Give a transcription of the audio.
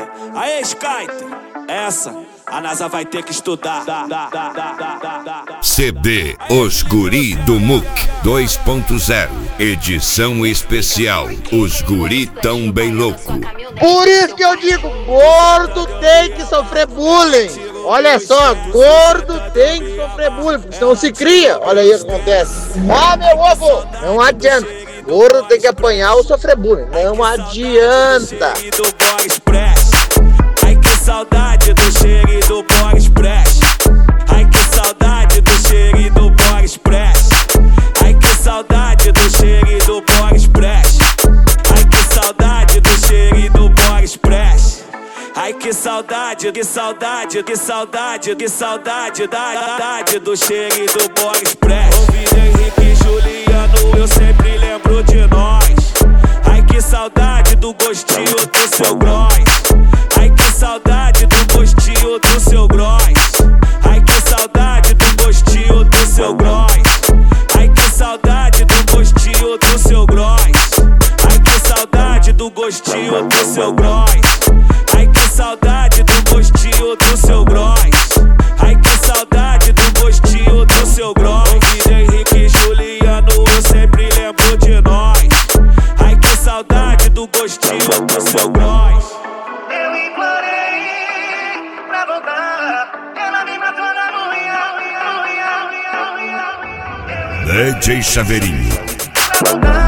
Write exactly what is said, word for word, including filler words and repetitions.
Skyter, aê Skyter, essa a NASA vai ter que estudar. C D Os Guri do M U C dois ponto zero, edição especial. Os Guri tão bem louco. Por isso que eu digo, gordo tem que sofrer bullying. Olha só, gordo tem que sofrer bullying, porque senão se cria. Olha aí o que acontece. Ah, meu ovo, não adianta. Gordo tem que apanhar ou sofrer bullying. Não adianta. Ai que saudade do cheiro do Bora Express. Ai que saudade do cheiro do Bora Express. Ai que saudade do cheiro do Bora Express. Ai que saudade do cheiro do Bora Express. Ai que saudade, que saudade, que saudade, que saudade da saudade do cheiro do Bora Express. Ouvindo Henrique e Juliano, eu sempre lembro de nós. Ai que saudade do gostinho do seu gross. Ai que saudade do gostinho do seu gross. Ai que saudade do gostinho do seu gross. Ai que saudade do gostinho do seu gross. Ai que saudade do gostinho do seu gross. Ai que saudade do gostinho do seu gross. Ai que saudade do gostinho do seu gross. Ouvindo Henrique e Juliano, eu sempre lembro de nós. Ai que saudade do gostinho do seu gross. Eu implorei pra voltar, ela me matou na unha, unha, unha, unha, unha. D J Chaveirinho. Pra voltar.